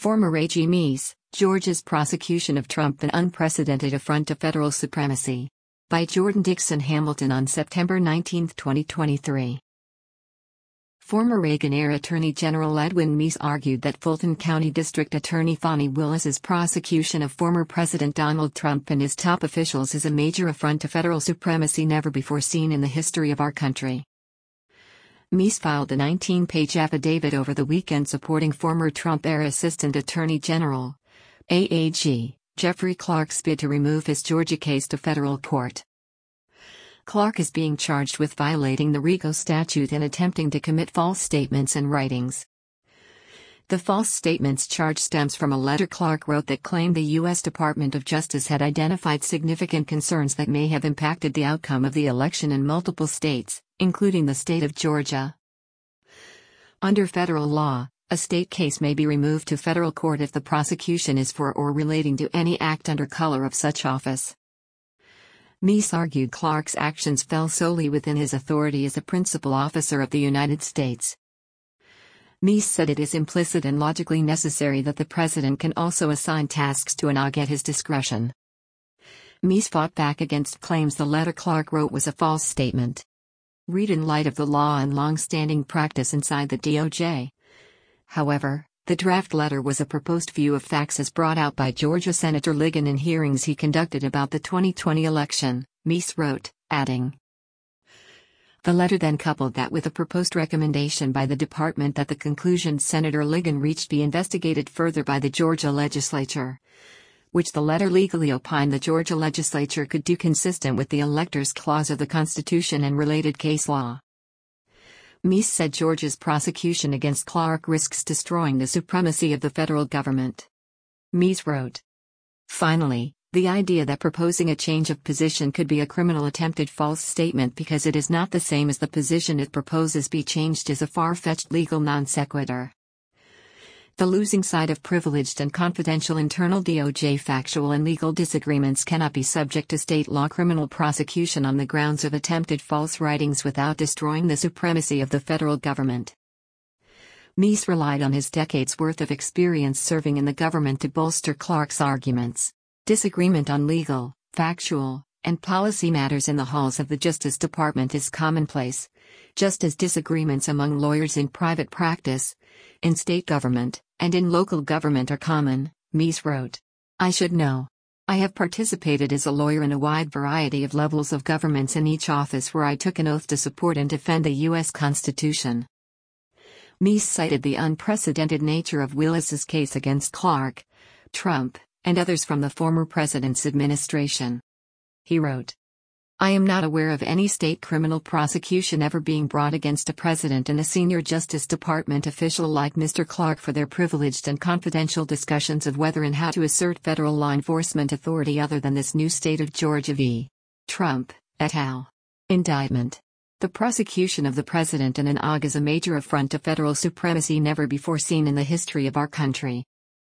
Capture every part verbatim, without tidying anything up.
Former A G Mies, Georgia's prosecution of Trump an unprecedented affront to federal supremacy. By Jordan Dixon Hamilton on September nineteenth, twenty twenty-three. Former Reagan-era Attorney General Edwin Mies argued that Fulton County District Attorney Fani Willis's prosecution of former President Donald Trump and his top officials is a major affront to federal supremacy never before seen in the history of our country. Mies filed a nineteen-page affidavit over the weekend supporting former Trump-era Assistant Attorney General, A A G, Jeffrey Clark's bid to remove his Georgia case to federal court. Clark is being charged with violating the RICO statute and attempting to commit false statements and writings. The false statements charge stems from a letter Clark wrote that claimed the U S Department of Justice had identified significant concerns that may have impacted the outcome of the election in multiple states, including the state of Georgia. Under federal law, a state case may be removed to federal court if the prosecution is for or relating to any act under color of such office. Mies argued Clark's actions fell solely within his authority as a principal officer of the United States. Mies said it is implicit and logically necessary that the president can also assign tasks to an A G at his discretion. Mies fought back against claims the letter Clark wrote was a false statement. Read in light of the law and long-standing practice inside the D O J. However, the draft letter was a proposed view of facts as brought out by Georgia Senator Ligon in hearings he conducted about the twenty twenty election, Mies wrote, adding. The letter then coupled that with a proposed recommendation by the department that the conclusions Senator Ligon reached be investigated further by the Georgia legislature, which the letter legally opined the Georgia legislature could do consistent with the Electors Clause of the Constitution and related case law. Mies said Georgia's prosecution against Clark risks destroying the supremacy of the federal government. Mies wrote. Finally, the idea that proposing a change of position could be a criminal attempted false statement because it is not the same as the position it proposes be changed is a far-fetched legal non sequitur. The losing side of privileged and confidential internal D O J factual and legal disagreements cannot be subject to state law criminal prosecution on the grounds of attempted false writings without destroying the supremacy of the federal government. Mies relied on his decades' worth of experience serving in the government to bolster Clark's arguments. Disagreement on legal, factual, and policy matters in the halls of the Justice Department is commonplace, just as disagreements among lawyers in private practice, in state government, and in local government are common, Mies wrote. I should know. I have participated as a lawyer in a wide variety of levels of governments in each office where I took an oath to support and defend the U S Constitution. Mies cited the unprecedented nature of Willis's case against Clark, Trump, and others from the former president's administration. He wrote, I am not aware of any state criminal prosecution ever being brought against a president and a senior Justice Department official like Mister Clark for their privileged and confidential discussions of whether and how to assert federal law enforcement authority other than this new state of Georgia v. Trump, et al. Indictment. The prosecution of the president and an A G is a major affront to federal supremacy never before seen in the history of our country.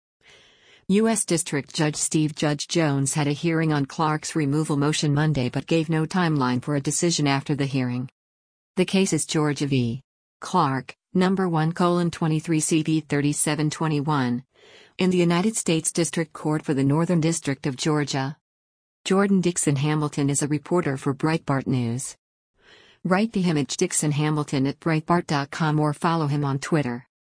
U S District Judge Steve Judge Jones had a hearing on Clark's removal motion Monday but gave no timeline for a decision after the hearing. The case is Georgia v. Clark, number one colon twenty-three C V thirty-seven twenty-one, in the United States District Court for the Northern District of Georgia. Jordan Dixon Hamilton is a reporter for Breitbart News. Write the image Dixon Hamilton at Breitbart dot com or follow him on Twitter.